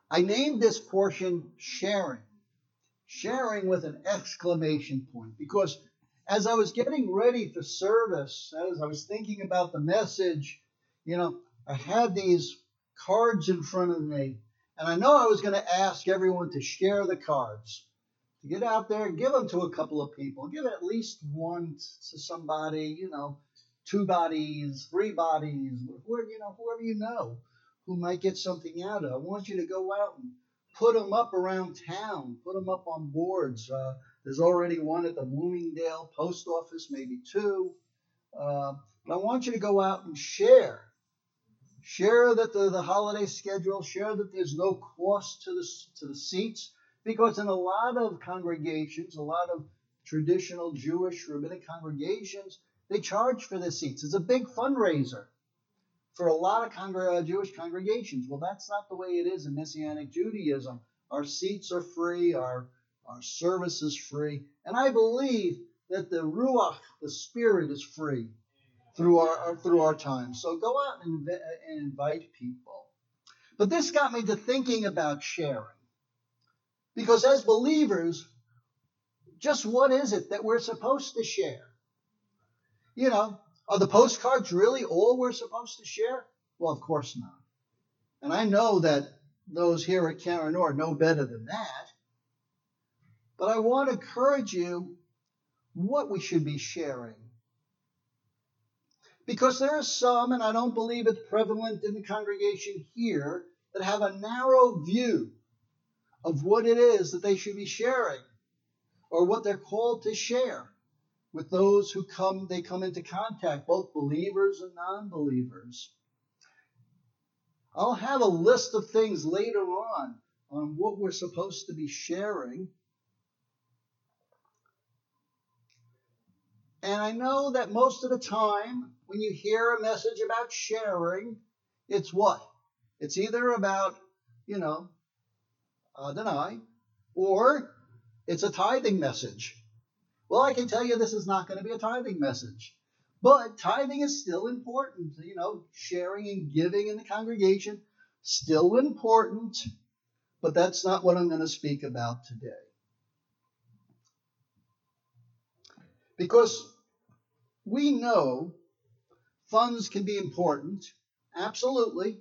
I named this portion sharing. Sharing with an exclamation point. Because as I was getting ready for service, as I was thinking about the message, I had these cards in front of me. And I know I was going to ask everyone to share the cards, to get out there and give them to a couple of people. Give at least one to somebody, two bodies, three bodies, whoever you know who might get something out of it. I want you to go out and put them up around town, put them up on boards. There's already one at the Bloomingdale post office, maybe two. But I want you to go out and share. Share that the holiday schedule, share that there's no cost to the seats, because in a lot of congregations, a lot of traditional Jewish rabbinic congregations, they charge for the seats. It's a big fundraiser for a lot of Jewish congregations. Well, that's not the way it is in Messianic Judaism. Our seats are free, our service is free, and I believe that the Ruach, the Spirit, is free through our time. So go out and invite people. But this got me to thinking about sharing. Because as believers, just what is it that we're supposed to share? Are the postcards really all we're supposed to share? Well, of course not. And I know that those here at Karen-Orr know better than that. But I want to encourage you what we should be sharing. Because there are some, and I don't believe it's prevalent in the congregation here, that have a narrow view of what it is that they should be sharing, or what they're called to share with those who come into contact, both believers and non-believers. I'll have a list of things later on what we're supposed to be sharing. And I know that most of the time, when you hear a message about sharing, it's what? It's either about, Adonai, or it's a tithing message. Well, I can tell you this is not going to be a tithing message. But tithing is still important. Sharing and giving in the congregation, still important. But that's not what I'm going to speak about today. Because we know funds can be important, absolutely.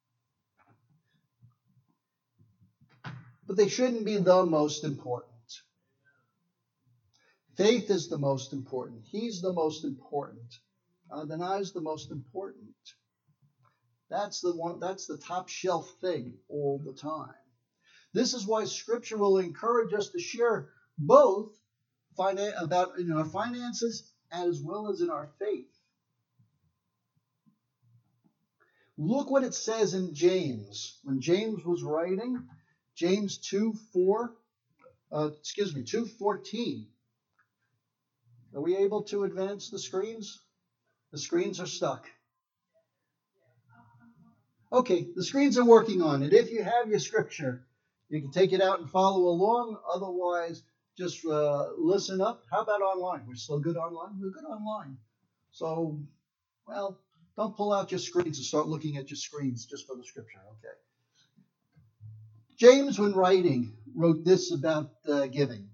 But they shouldn't be the most important. Faith is the most important. He's the most important. Adonai is the most important. That's the top shelf thing all the time. This is why Scripture will encourage us to share both about in our finances as well as in our faith. Look what it says in James. When James was writing, James 2:14. Are we able to advance the screens? The screens are stuck. Okay, the screens are working on it. If you have your scripture, you can take it out and follow along. Otherwise, just listen up. How about online? We're still good online? We're good online. So, don't pull out your screens and start looking at your screens just for the scripture, okay? James, when writing, wrote this about giving.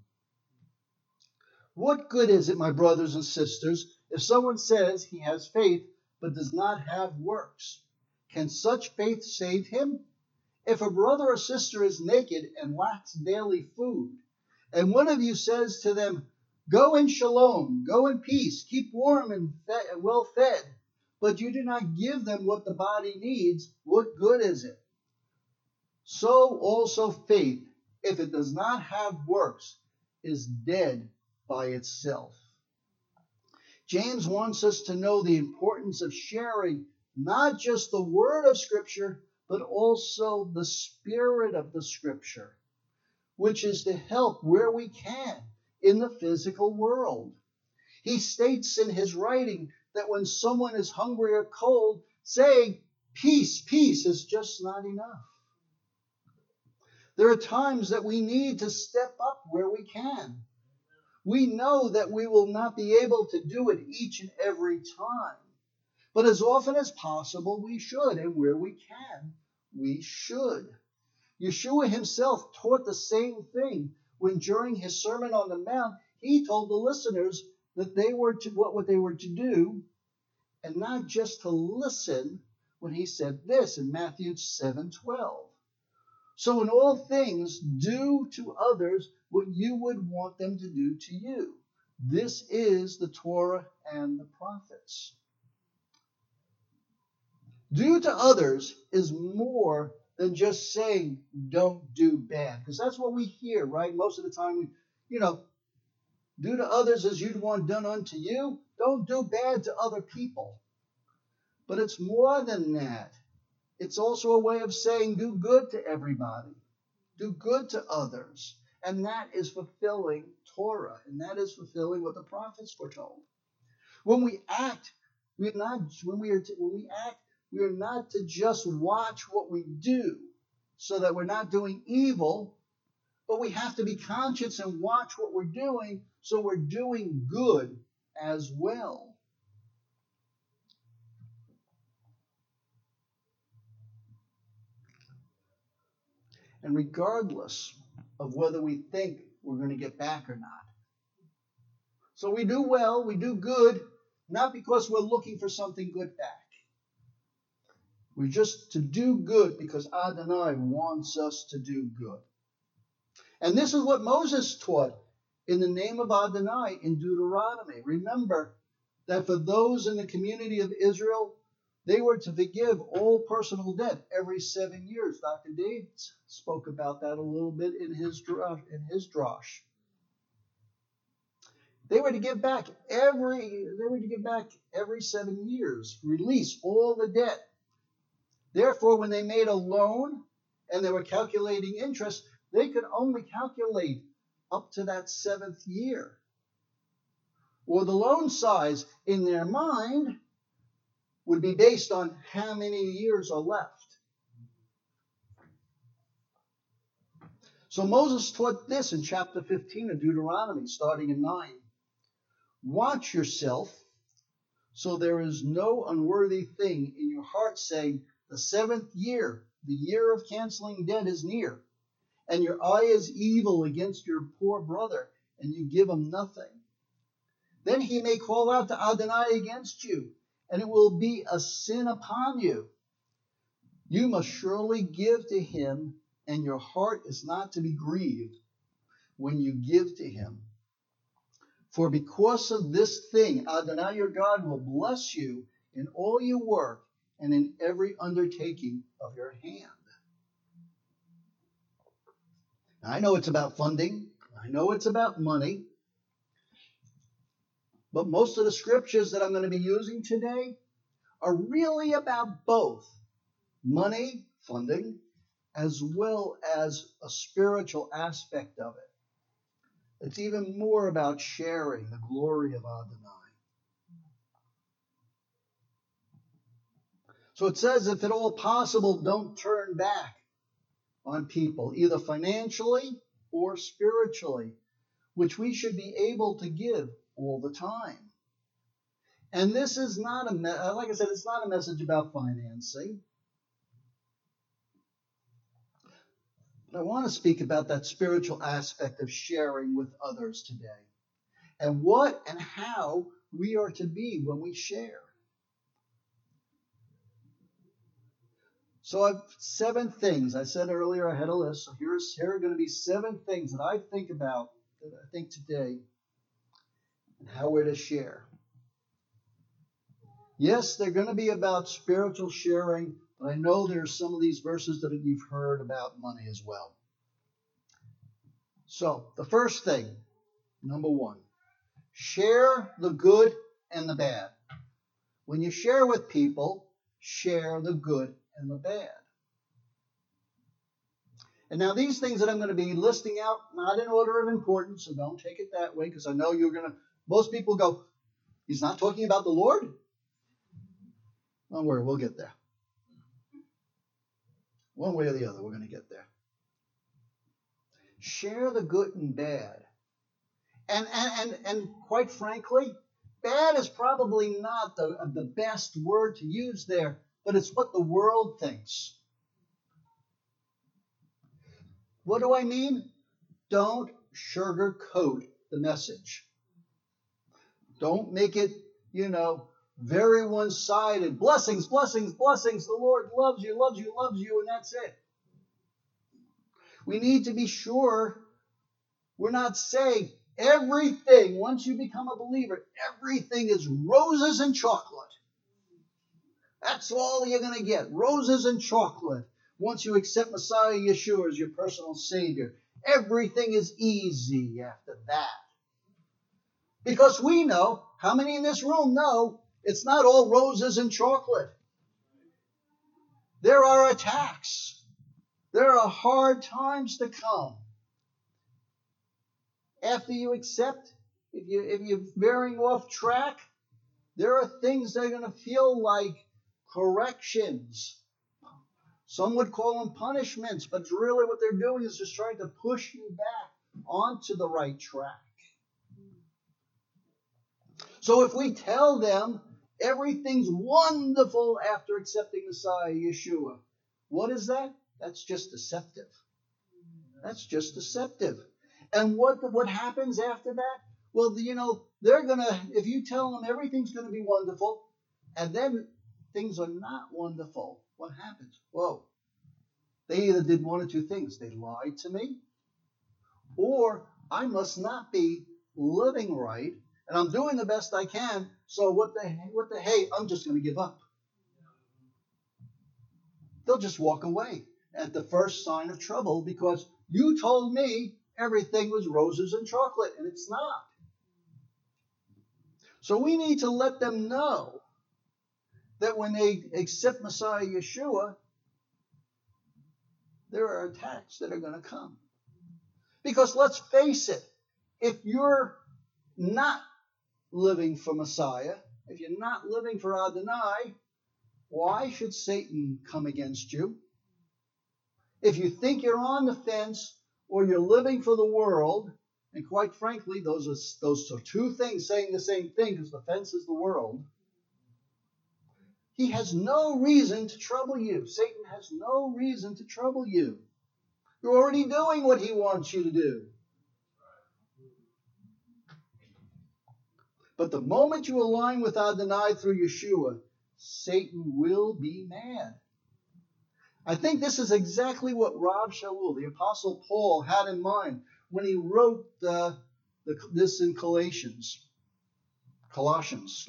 What good is it, my brothers and sisters, if someone says he has faith but does not have works? Can such faith save him? If a brother or sister is naked and lacks daily food, and one of you says to them, go in shalom, go in peace, keep warm and well fed, but you do not give them what the body needs, what good is it? So also faith, if it does not have works, is dead by itself. James wants us to know the importance of sharing not just the word of Scripture, but also the spirit of the Scripture, which is to help where we can in the physical world. He states in his writing that when someone is hungry or cold, saying, peace, peace, is just not enough. There are times that we need to step up where we can. We know that we will not be able to do it each and every time. But as often as possible, we should. And where we can, we should. Yeshua himself taught the same thing when during his Sermon on the Mount, he told the listeners that they were to what they were to do, and not just to listen when he said this in Matthew 7:12. So in all things, do to others what you would want them to do to you. This is the Torah and the prophets. Do to others is more than just saying don't do bad. Because that's what we hear, right? Most of the time, do to others as you'd want done unto you. Don't do bad to other people. But it's more than that. It's also a way of saying do good to everybody. Do good to others. And that is fulfilling Torah. And that is fulfilling what the prophets foretold. When we act, we are not to just watch what we do so that we're not doing evil, but we have to be conscious and watch what we're doing so we're doing good as well. And regardless of whether we think we're going to get back or not. So we do well, we do good, not because we're looking for something good back. We're just to do good because Adonai wants us to do good. And this is what Moses taught in the name of Adonai in Deuteronomy. Remember that for those in the community of Israel, they were to forgive all personal debt every 7 years. Dr. Dave spoke about that a little bit in his drosh. They were to give back every 7 years, release all the debt. Therefore, when they made a loan and they were calculating interest, they could only calculate up to that 7th year. Or the loan size in their mind would be based on how many years are left. So Moses taught this in chapter 15 of Deuteronomy, starting in 9. Watch yourself so there is no unworthy thing in your heart, saying, the 7th year, the year of canceling debt, is near, and your eye is evil against your poor brother, and you give him nothing. Then he may call out to Adonai against you, and it will be a sin upon you. You must surely give to him, and your heart is not to be grieved when you give to him. For because of this thing, Adonai your God will bless you in all your work and in every undertaking of your hand. Now, I know it's about funding. I know it's about money. But most of the scriptures that I'm going to be using today are really about both money, funding, as well as a spiritual aspect of it. It's even more about sharing the glory of Adonai. So it says, if at all possible, don't turn back on people, either financially or spiritually, which we should be able to give all the time. And this is not like I said, it's not a message about financing. But I want to speak about that spiritual aspect of sharing with others today, and what and how we are to be when we share. So I've 7 things. I said earlier I had a list. So here are going to be 7 things that I think about, that I think today, and how we're to share. Yes, they're going to be about spiritual sharing, but I know there's some of these verses that you've heard about money as well. So the first thing, number 1, share the good and the bad. When you share with people, share the good and the bad. And now these things that I'm going to be listing out, not in order of importance, so don't take it that way, because I know most people go, he's not talking about the Lord? Don't worry, we'll get there. One way or the other, we're going to get there. Share the good and bad. And quite frankly, bad is probably not the best word to use there, but it's what the world thinks. What do I mean? Don't sugarcoat the message. Don't make it, very one-sided. Blessings, blessings, blessings. The Lord loves you, loves you, loves you, and that's it. We need to be sure we're not saying everything, once you become a believer, everything is roses and chocolate. That's all you're going to get, roses and chocolate. Once you accept Messiah Yeshua as your personal Savior, everything is easy after that. Because we know, how many in this room know, it's not all roses and chocolate. There are attacks. There are hard times to come. After you accept, if you're veering off track, there are things that are going to feel like corrections. Some would call them punishments, but really what they're doing is just trying to push you back onto the right track. So if we tell them everything's wonderful after accepting Messiah Yeshua, what is that? That's just deceptive. That's just deceptive. And what happens after that? Well, they're going to, if you tell them everything's going to be wonderful, and then things are not wonderful, what happens? Whoa. They either did one or two things. They lied to me, or I must not be living right, and I'm doing the best I can, so what the hey, I'm just going to give up. They'll just walk away at the first sign of trouble because you told me everything was roses and chocolate, and it's not. So we need to let them know that when they accept Messiah Yeshua, there are attacks that are going to come. Because let's face it, if you're not living for Messiah, if you're not living for Adonai, why should Satan come against you? If you think you're on the fence or you're living for the world, and quite frankly, those are two things saying the same thing because the fence is the world, he has no reason to trouble you. Satan has no reason to trouble you. You're already doing what he wants you to do. But the moment you align with Adonai through Yeshua, Satan will be mad. I think this is exactly what Rav Shaul, the Apostle Paul, had in mind when he wrote this in Colossians. Colossians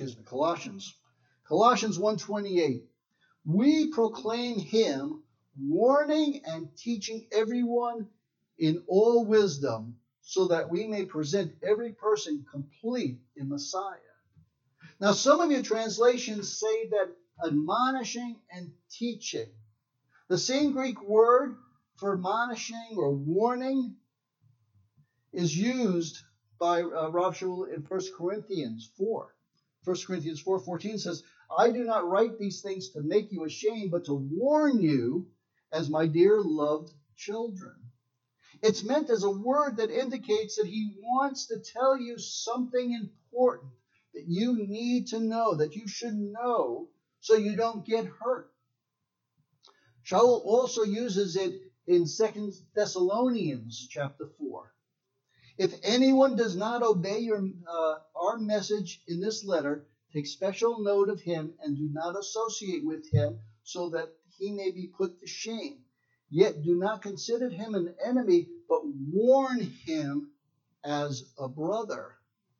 1:28. We proclaim him, warning and teaching everyone in all wisdom, so that we may present every person complete in Messiah. Now, some of your translations say that admonishing and teaching. The same Greek word for admonishing or warning is used by Rav Shaul in 1 Corinthians 4. 1 Corinthians 4:14 says, I do not write these things to make you ashamed, but to warn you as my dear loved children. It's meant as a word that indicates that he wants to tell you something important that you need to know, that you should know so you don't get hurt. Shaul also uses it in 2 Thessalonians chapter 4. If anyone does not obey our message in this letter, take special note of him and do not associate with him so that he may be put to shame. Yet do not consider him an enemy, but warn him as a brother.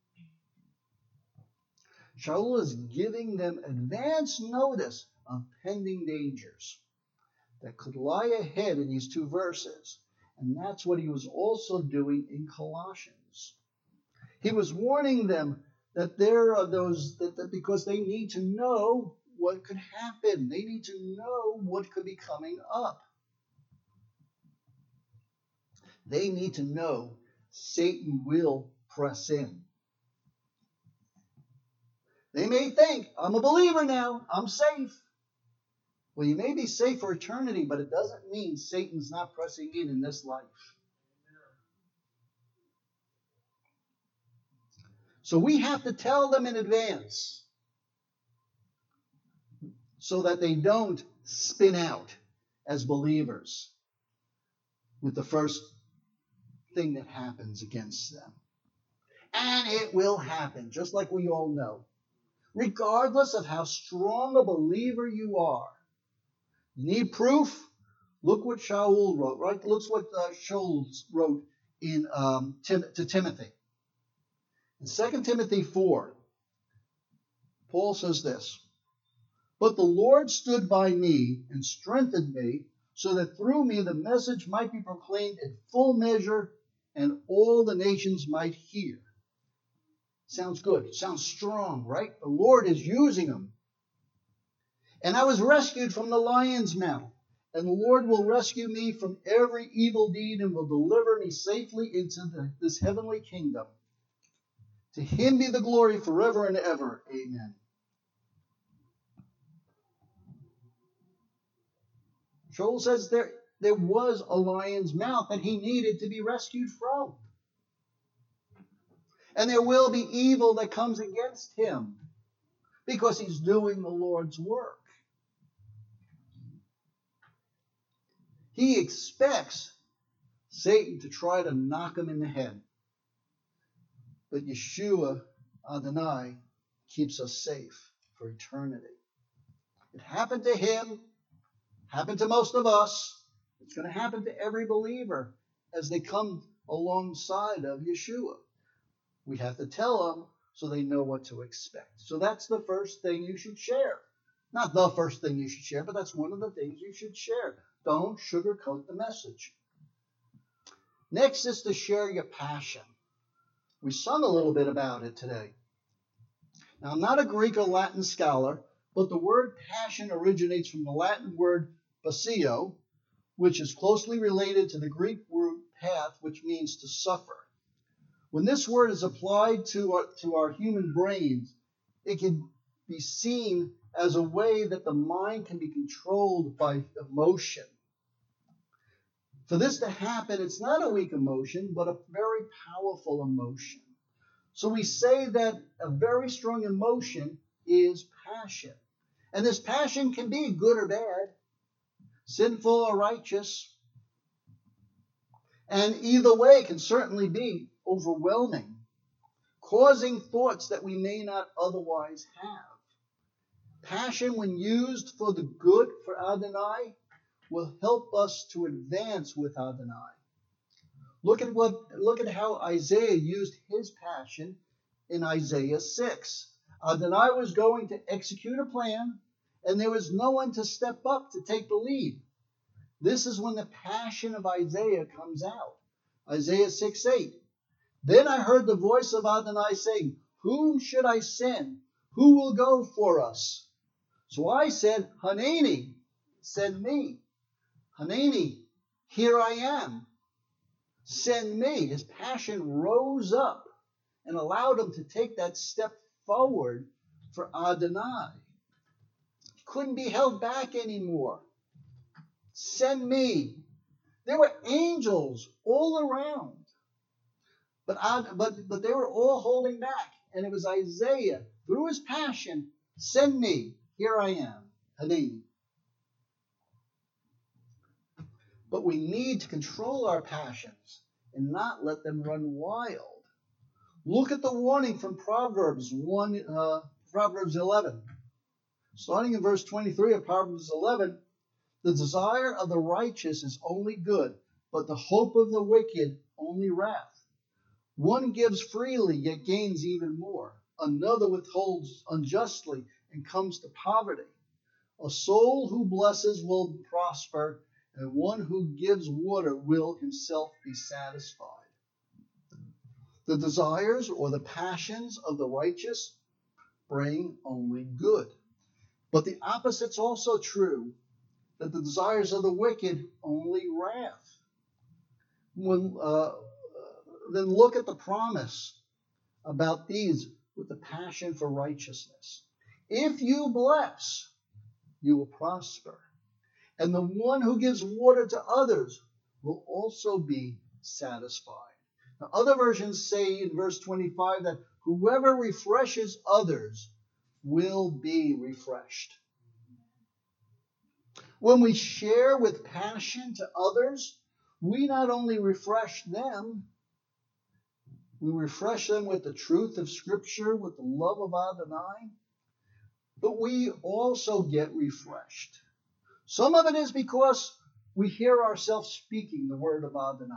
Shaul is giving them advance notice of pending dangers that could lie ahead in these two verses. And that's what he was also doing in Colossians. He was warning them that there are those that because they need to know what could happen. They need to know what could be coming up. They need to know Satan will press in. They may think, I'm a believer now, I'm safe. Well, you may be safe for eternity, but it doesn't mean Satan's not pressing in this life. So we have to tell them in advance so that they don't spin out as believers. with the first thing that happens against them. And it will happen, just like we all know. Regardless of how strong a believer you are. You need proof? Look what Shaul wrote, right? Look what Shaul wrote to Timothy. In 2 Timothy 4, Paul says this, "But the Lord stood by me and strengthened me, so that through me the message might be proclaimed in full measure, and all the nations might hear." Sounds good. Sounds strong, right? The Lord is using them. "And I was rescued from the lion's mouth, and the Lord will rescue me from every evil deed and will deliver me safely into this heavenly kingdom. To him be the glory forever and ever. Amen." Joel says there was a lion's mouth that he needed to be rescued from. And there will be evil that comes against him because he's doing the Lord's work. He expects Satan to try to knock him in the head. But Yeshua Adonai keeps us safe for eternity. It happened to him, happened to most of us. It's going to happen to every believer as they come alongside of Yeshua. We have to tell them so they know what to expect. So that's the first thing you should share. Not the first thing you should share, but that's one of the things you should share. Don't sugarcoat the message. Next is to share your passion. We sung a little bit about it today. Now, I'm not a Greek or Latin scholar, but the word passion originates from the Latin word pasio, which is closely related to the Greek root path, which means to suffer. When this word is applied to our human brains, it can be seen as a way that the mind can be controlled by emotion. For this to happen, it's not a weak emotion, but a very powerful emotion. So we say that a very strong emotion is passion. And this passion can be good or bad, sinful or righteous. And either way can certainly be overwhelming, causing thoughts that we may not otherwise have. Passion, when used for the good for Adonai, will help us to advance with Adonai. Look at how Isaiah used his passion in Isaiah 6. Adonai was going to execute a plan, and there was no one to step up to take the lead. This is when the passion of Isaiah comes out. Isaiah 6:8. "Then I heard the voice of Adonai saying, 'Whom should I send? Who will go for us?' So I said, 'Hanani, send me. Hanani, here I am. Send me.'" His passion rose up and allowed him to take that step forward for Adonai. He couldn't be held back anymore. Send me. There were angels all around. But they were all holding back. And it was Isaiah, through his passion, "Send me. Here I am." Hanani. But we need to control our passions and not let them run wild. Look at the warning from Proverbs 11. Starting in verse 23 of Proverbs 11, "The desire of the righteous is only good, but the hope of the wicked only wrath. One gives freely, yet gains even more. Another withholds unjustly and comes to poverty. A soul who blesses will prosper, and one who gives water will himself be satisfied." The desires or the passions of the righteous bring only good. But the opposite's also true, that the desires of the wicked only wrath. Then look at the promise about these with the passion for righteousness. "If you bless, you will prosper. And the one who gives water to others will also be satisfied." Now, other versions say in verse 25 that whoever refreshes others will be refreshed. When we share with passion to others, we not only refresh them, we refresh them with the truth of Scripture, with the love of Adonai, but we also get refreshed. Some of it is because we hear ourselves speaking the word of Adonai.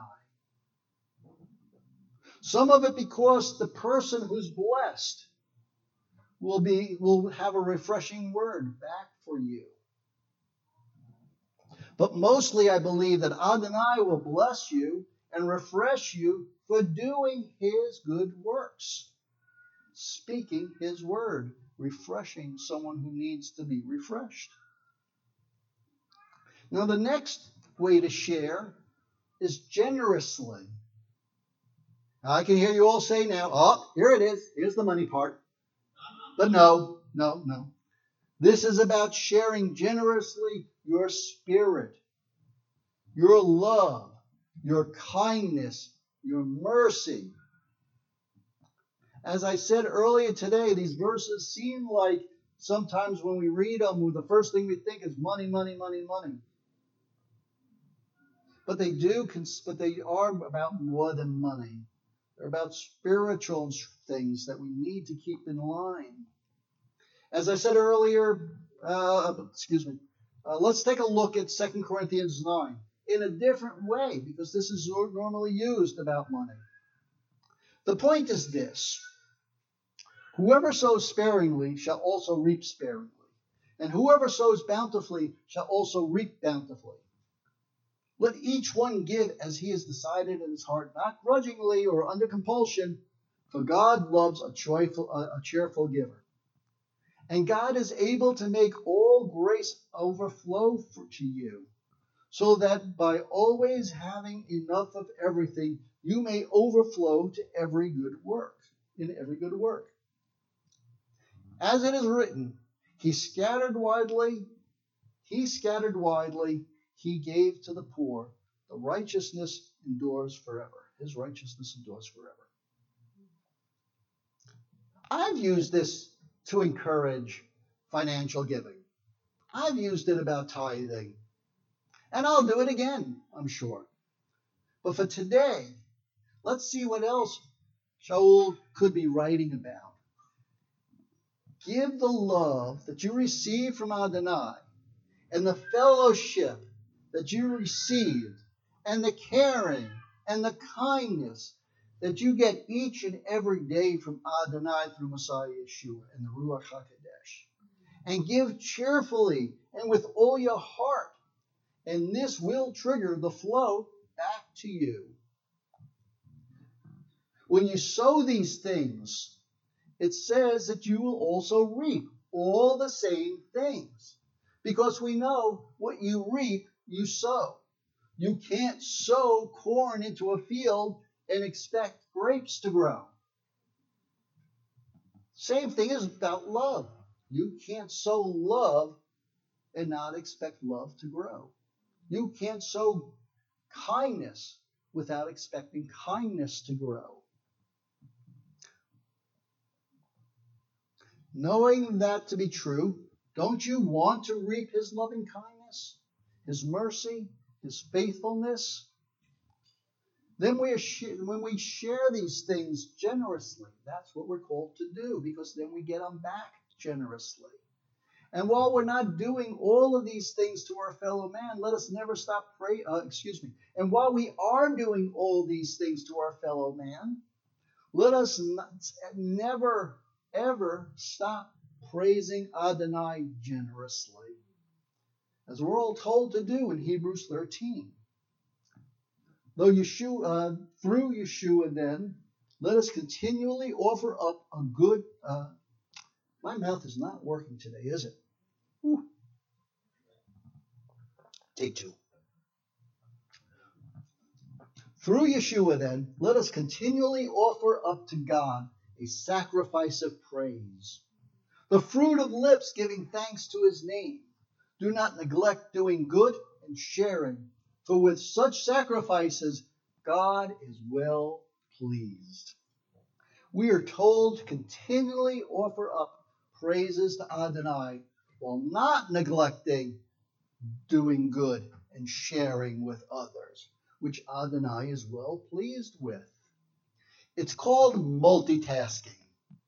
Some of it because the person who's blessed will have a refreshing word back for you. But mostly I believe that Adonai will bless you and refresh you for doing his good works, speaking his word, refreshing someone who needs to be refreshed. Now the next way to share is generously. Now, I can hear you all say now, oh, here it is. Here's the money part. But no. This is about sharing generously your spirit, your love, your kindness, your mercy. As I said earlier today, these verses seem like sometimes when we read them, the first thing we think is money, money, money, money. But they are about more than money. They're about spiritual things that we need to keep in line. As I said earlier, let's take a look at 2 Corinthians 9 in a different way, because this is normally used about money. The point is this: whoever sows sparingly shall also reap sparingly, and whoever sows bountifully shall also reap bountifully. Let each one give as he has decided in his heart, not grudgingly or under compulsion, for God loves a cheerful giver. And God is able to make all grace overflow to you, so that by always having enough of everything, you may overflow to every good work. As it is written, He scattered widely, He gave to the poor. The righteousness endures forever. His righteousness endures forever. I've used this to encourage financial giving. I've used it about tithing. And I'll do it again, I'm sure. But for today, let's see what else Shaul could be writing about. Give the love that you receive from Adonai and the fellowship that you received and the caring and the kindness that you get each and every day from Adonai through Messiah Yeshua and the Ruach HaKodesh. And give cheerfully and with all your heart. And this will trigger the flow back to you. When you sow these things, it says that you will also reap all the same things. Because we know what you reap, you sow. You can't sow corn into a field and expect grapes to grow. Same thing is about love. You can't sow love and not expect love to grow. You can't sow kindness without expecting kindness to grow. Knowing that to be true, don't you want to reap his loving kindness, his mercy, his faithfulness? Then when we share these things generously, that's what we're called to do, because then we get them back generously. And while we're not doing all of these things to our fellow man, let us never stop praying. And while we are doing all these things to our fellow man, let us never, ever stop praising Adonai generously, as we're all told to do in Hebrews 13. Through Yeshua, then, let us continually offer up a good. My mouth is not working today, is it? Whew. Take two. Through Yeshua, then, let us continually offer up to God a sacrifice of praise, the fruit of lips giving thanks to his name. Do not neglect doing good and sharing, for with such sacrifices, God is well pleased. We are told to continually offer up praises to Adonai while not neglecting doing good and sharing with others. which Adonai is well pleased with. It's called multitasking.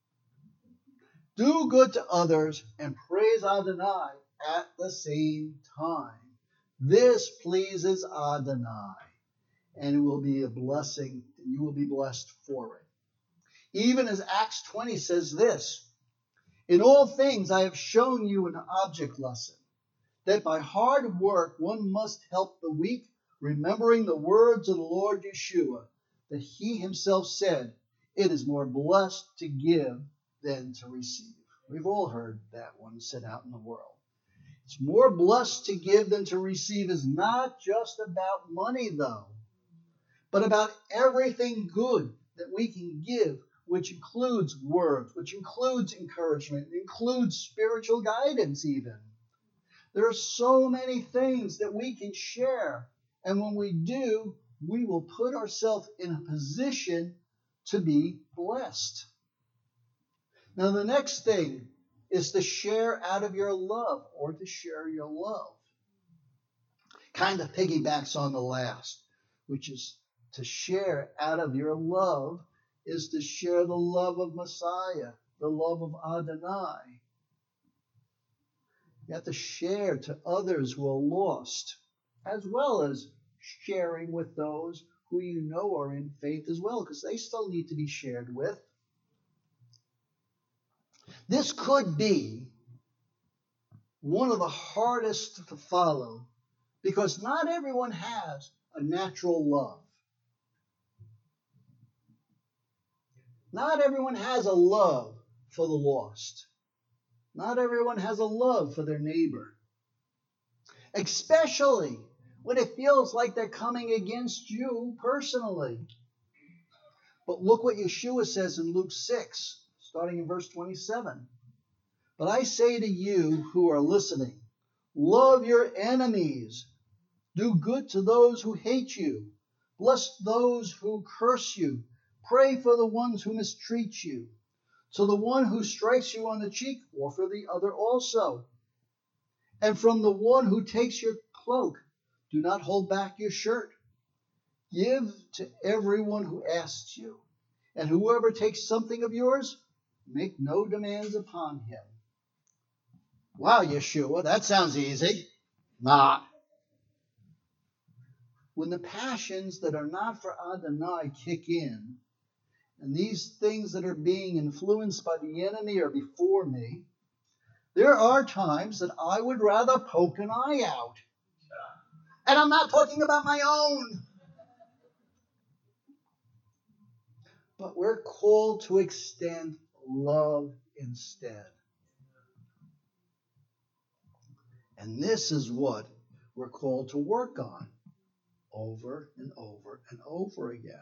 Do good to others and praise Adonai at the same time. This pleases Adonai, and it will be a blessing, and you will be blessed for it. Even as Acts 20 says this, in all things I have shown you an object lesson, that by hard work one must help the weak, remembering the words of the Lord Yeshua, that he himself said, it is more blessed to give than to receive. We've all heard that one said out in the world. It's more blessed to give than to receive is not just about money, though, but about everything good that we can give, which includes words, which includes encouragement, includes spiritual guidance even. There are so many things that we can share, and when we do, we will put ourselves in a position to be blessed. Now, the next thing is to share out of your love, or to share your love. Kind of piggybacks on the last, which is to share out of your love is to share the love of Messiah, the love of Adonai. You have to share to others who are lost, as well as sharing with those who you know are in faith as well, because they still need to be shared with. This could be one of the hardest to follow, because not everyone has a natural love. Not everyone has a love for the lost. Not everyone has a love for their neighbor. Especially when it feels like they're coming against you personally. But look what Yeshua says in Luke 6, starting in verse 27. But I say to you who are listening, love your enemies. Do good to those who hate you. Bless those who curse you. Pray for the ones who mistreat you. To the one who strikes you on the cheek, offer the other also. And from the one who takes your cloak, do not hold back your shirt. Give to everyone who asks you. And whoever takes something of yours, make no demands upon him. Wow, Yeshua, that sounds easy. Not. When the passions that are not for Adonai kick in, and these things that are being influenced by the enemy are before me, there are times that I would rather poke an eye out. And I'm not talking about my own. But we're called to extend love instead. And this is what we're called to work on over and over and over again.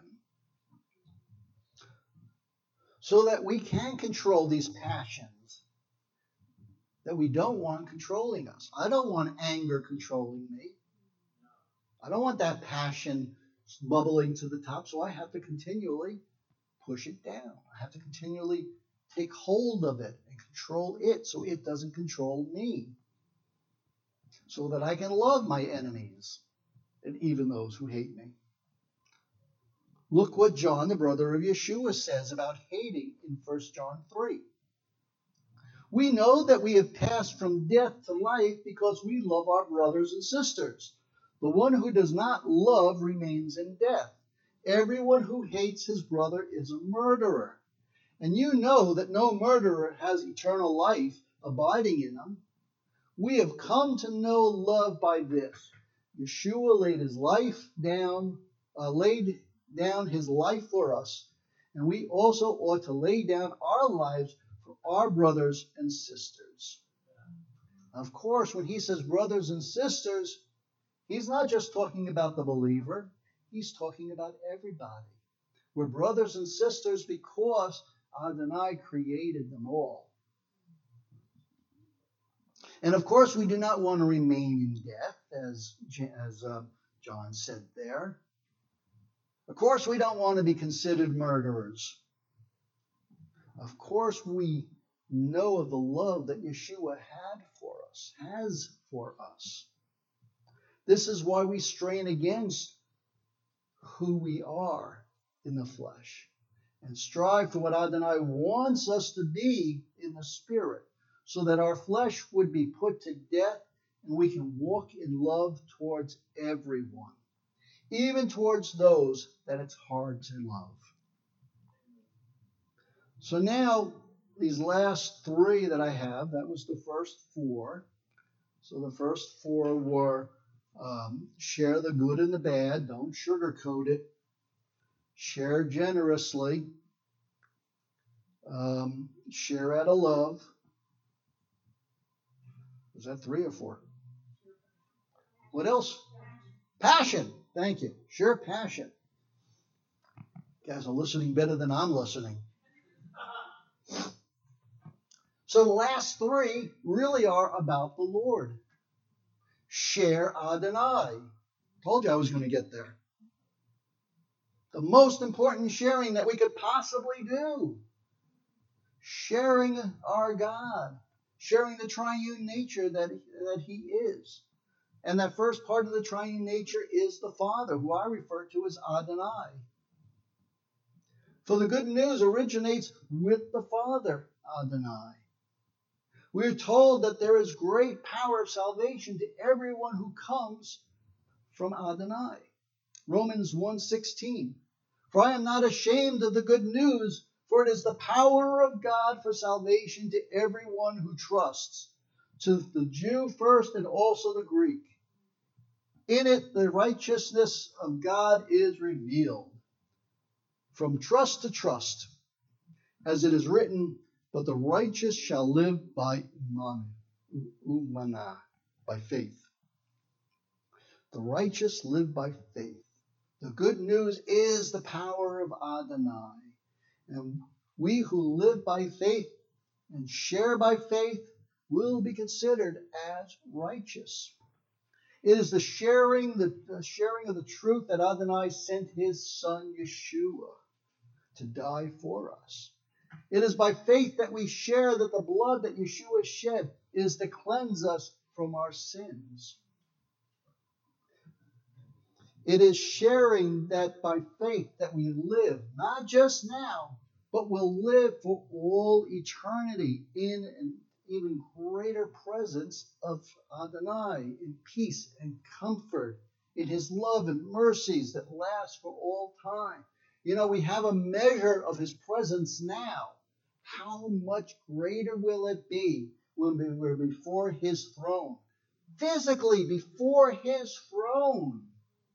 So that we can control these passions that we don't want controlling us. I don't want anger controlling me. I don't want that passion bubbling to the top, so I have to continually push it down. I have to continually take hold of it and control it so it doesn't control me. So that I can love my enemies and even those who hate me. Look what John, the brother of Yeshua, says about hating in 1 John 3. We know that we have passed from death to life because we love our brothers and sisters. The one who does not love remains in death. Everyone who hates his brother is a murderer. And you know that no murderer has eternal life abiding in him. We have come to know love by this. Yeshua laid down his life for us, and we also ought to lay down our lives for our brothers and sisters. Of course, when he says brothers and sisters, he's not just talking about the believer, he's talking about everybody. We're brothers and sisters because Adonai created them all. And of course, we do not want to remain in death, as John said there. Of course, we don't want to be considered murderers. Of course, we know of the love that Yeshua has for us. This is why we strain against who we are in the flesh and strive for what Adonai wants us to be in the spirit, so that our flesh would be put to death and we can walk in love towards everyone, even towards those that it's hard to love. So now, these last three that I have, that was the first four. So the first four were share the good and the bad, don't sugarcoat it, share generously, share out of love. Was that 3 or 4? What else? Passion. Thank you. Share passion. You guys are listening better than I'm listening. So the last three really are about the Lord. Share Adonai. Told you I was going to get there. The most important sharing that we could possibly do. Sharing our God. Sharing the triune nature that He is. And that first part of the triune nature is the Father, who I refer to as Adonai. For the good news originates with the Father, Adonai. We are told that there is great power of salvation to everyone who comes from Adonai. Romans 1:16. For I am not ashamed of the good news, for it is the power of God for salvation to everyone who trusts, to the Jew first and also the Greek. In it the righteousness of God is revealed, from trust to trust, as it is written, but the righteous shall live by umana, by faith. The righteous live by faith. The good news is the power of Adonai. And we who live by faith and share by faith will be considered as righteous. It is the sharing of the truth that Adonai sent his son Yeshua to die for us. It is by faith that we share that the blood that Yeshua shed is to cleanse us from our sins. It is sharing that by faith that we live, not just now, but will live for all eternity in an even greater presence of Adonai, in peace and comfort, in his love and mercies that last for all time. You know, we have a measure of his presence now. How much greater will it be when we're before his throne? Physically before his throne.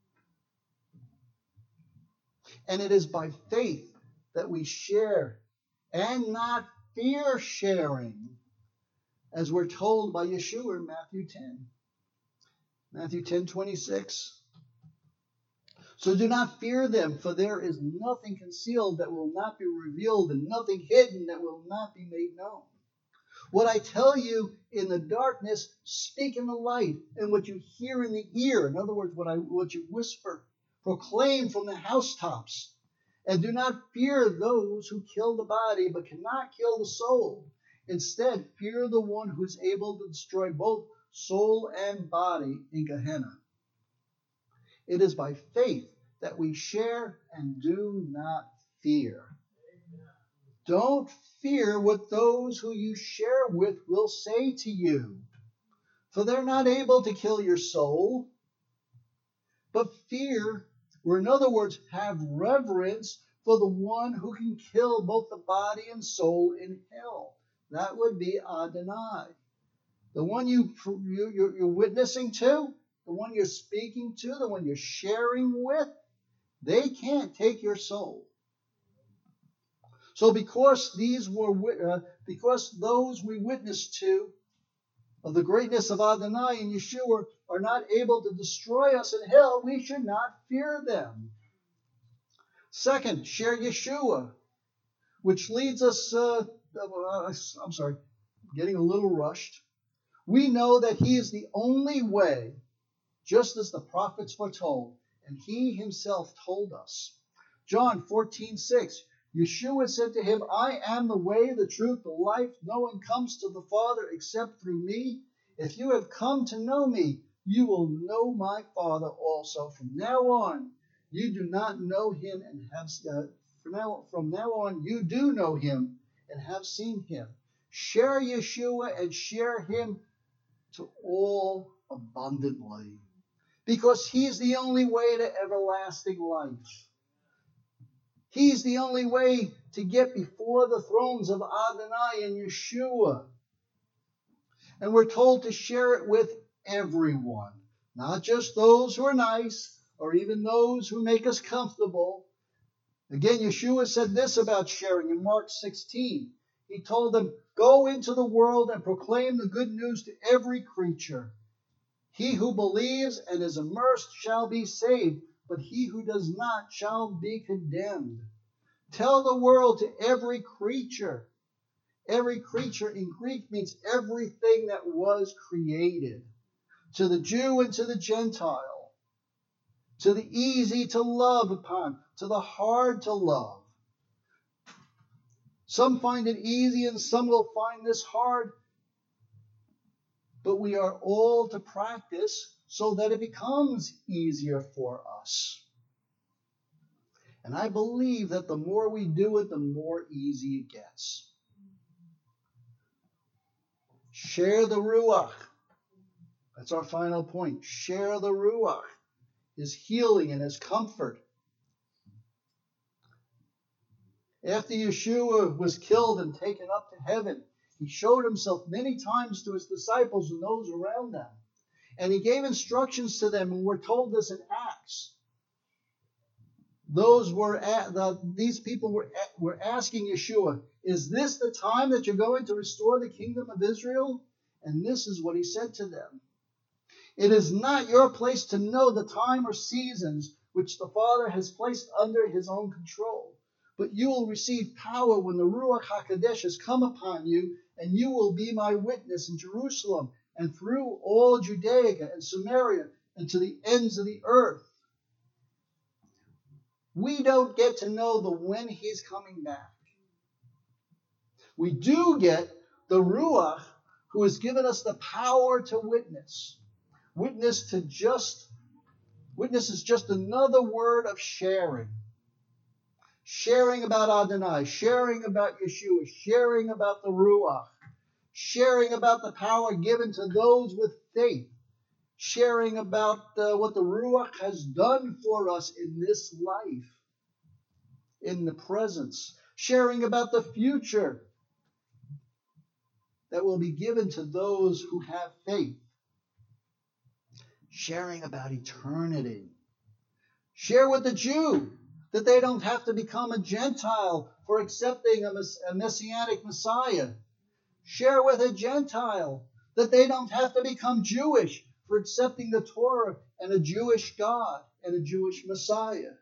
And it is by faith that we share and not fear sharing, as we're told by Yeshua in Matthew 10. Matthew 10:26. So do not fear them, for there is nothing concealed that will not be revealed, and nothing hidden that will not be made known. What I tell you in the darkness, speak in the light, and what you hear in the ear, in other words, what you whisper, proclaim from the housetops. And do not fear those who kill the body, but cannot kill the soul. Instead, fear the one who is able to destroy both soul and body in Gehenna. It is by faith that we share and do not fear. Don't fear what those who you share with will say to you, for they're not able to kill your soul. But fear, or in other words, have reverence for the one who can kill both the body and soul in hell. That would be Adonai. The one you're witnessing to, the one you're speaking to, the one you're sharing with, they can't take your soul. So because those we witness to of the greatness of Adonai and Yeshua are not able to destroy us in hell, we should not fear them. Second, share Yeshua, which leads us, getting a little rushed. We know that he is the only way, just as the prophets foretold, and he himself told us. John 14:6, Yeshua said to him, I am the way, the truth, the life. No one comes to the Father except through me. If you have come to know me, you will know my Father also. From now on, you do not know him and have from now on you do know him and have seen him. Share Yeshua and share him to all abundantly, because he's the only way to everlasting life. He's the only way to get before the thrones of Adonai and Yeshua. And we're told to share it with everyone, not just those who are nice or even those who make us comfortable. Again, Yeshua said this about sharing in Mark 16. He told them, "Go into the world and proclaim the good news to every creature. He who believes and is immersed shall be saved, but he who does not shall be condemned." Tell the world to every creature. Every creature in Greek means everything that was created. To the Jew and to the Gentile. To the easy to love upon, to the hard to love. Some find it easy and some will find this hard. But we are all to practice so that it becomes easier for us. And I believe that the more we do it, the more easy it gets. Share the Ruach. That's our final point. Share the Ruach, his healing and his comfort. After Yeshua was killed and taken up to heaven, he showed himself many times to his disciples and those around them. And he gave instructions to them, and we're told this in Acts. These people were asking Yeshua, "Is this the time that you're going to restore the kingdom of Israel?" And this is what he said to them. "It is not your place to know the time or seasons which the Father has placed under his own control. But you will receive power when the Ruach HaKodesh has come upon you, and you will be my witness in Jerusalem and through all Judea and Samaria and to the ends of the earth." We don't get to know the when he's coming back. We do get the Ruach who has given us the power to witness. Witness is just another word of sharing. Sharing about Adonai, sharing about Yeshua, sharing about the Ruach, sharing about the power given to those with faith, sharing about what the Ruach has done for us in this life, in the presence, sharing about the future that will be given to those who have faith, sharing about eternity. Share with the Jew that they don't have to become a Gentile for accepting a Messianic Messiah. Share with a Gentile that they don't have to become Jewish for accepting the Torah and a Jewish God and a Jewish Messiah.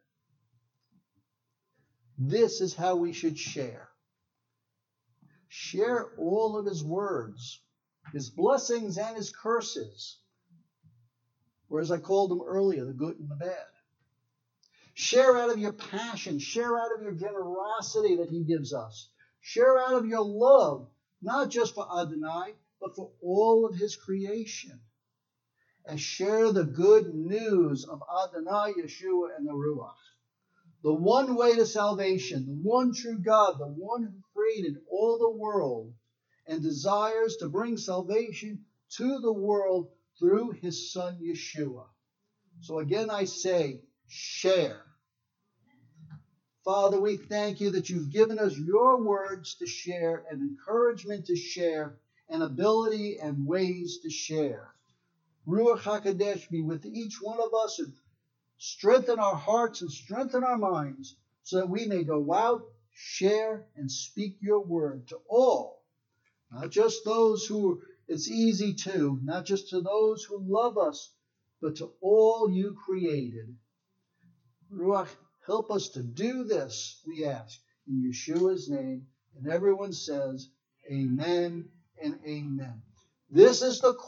This is how we should share. Share all of his words, his blessings and his curses, or as I called them earlier, the good and the bad. Share out of your passion. Share out of your generosity that he gives us. Share out of your love, not just for Adonai, but for all of his creation. And share the good news of Adonai, Yeshua, and the Ruach. The one way to salvation, the one true God, the one who created all the world and desires to bring salvation to the world through his Son, Yeshua. So again I say, share. Father, we thank you that you've given us your words to share and encouragement to share and ability and ways to share. Ruach HaKodesh be with each one of us and strengthen our hearts and strengthen our minds so that we may go out, share, and speak your word to all, not just those who it's easy to, not just to those who love us, but to all you created. Ruach, help us to do this, we ask, in Yeshua's name. And everyone says, amen and amen. This is the